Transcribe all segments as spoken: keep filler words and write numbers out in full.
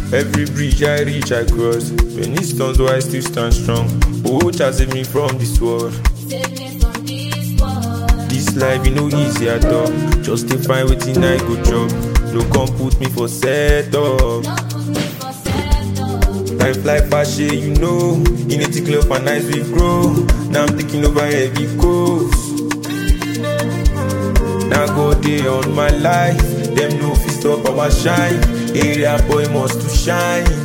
Every bridge I reach, I cross. Many storms, but I still stand strong. Oh, child, save me from this world. Save me from this world. This life, you know, easy at all. Just to find waiting, I go job. Don't come put me for set up. Don't put me for settle. Time fly fast, shey, you know. In a tickle up and eyes we grow. Now I'm taking over heavy coast. Now go day on my life. Them no fit stop our shine. Area boy must to shine.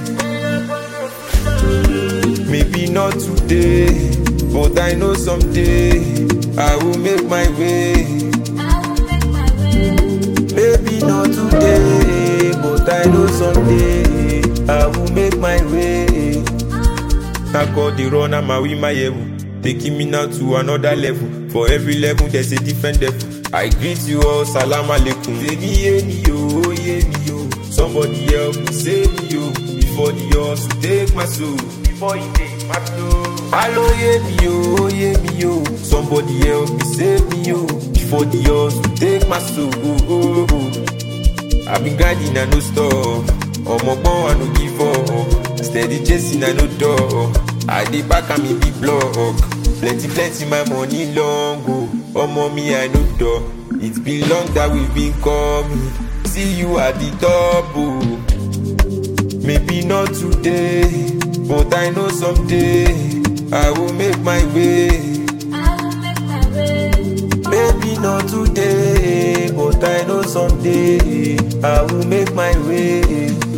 Maybe not today, but I know someday I will make my way. I will make my way. Maybe not today, but I know someday I will make my way. I call the run, I'm a win my level. Taking me now to another level. For every level, there's a different devil. I greet you all, salam alaikum. Baby, yeah, me, yo, yeah, me, yo. Somebody help me, save me, yo. Before the yours take my soul. Before you take my soul. Hello, yeah, me, yo, yeah, me, yo. Somebody help me, save me, yo. Before the yours take my soul. Oh, oh, oh. I've been grinding, I no stop. I'm a born, I no give up. Steady chasing, I no dog. I dey back and me big block. Plenty, plenty, my money long go. Oh, mommy, I know door. It's been long that we've been coming. See you at the top, oh. Maybe not today, but I know someday I will make my way. I will make my way. Maybe not today, but I know someday I will make my way.